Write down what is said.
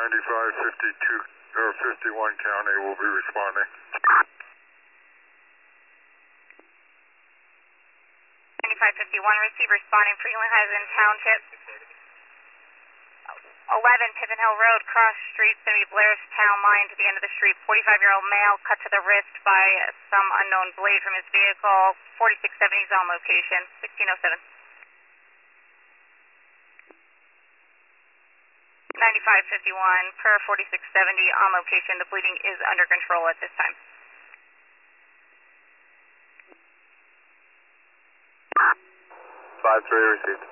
9552 or 51 County will be responding. 9551, receive responding Frelinghuysen Township. 11 Pippin Hill Road, cross street, going to be Blairstown line to the end of the street. 45-year-old male cut to the wrist by some unknown blade from his vehicle. 4670 is on location. 1607. 9551 per 4670 on location. The bleeding is under control at this time. 5-3 received.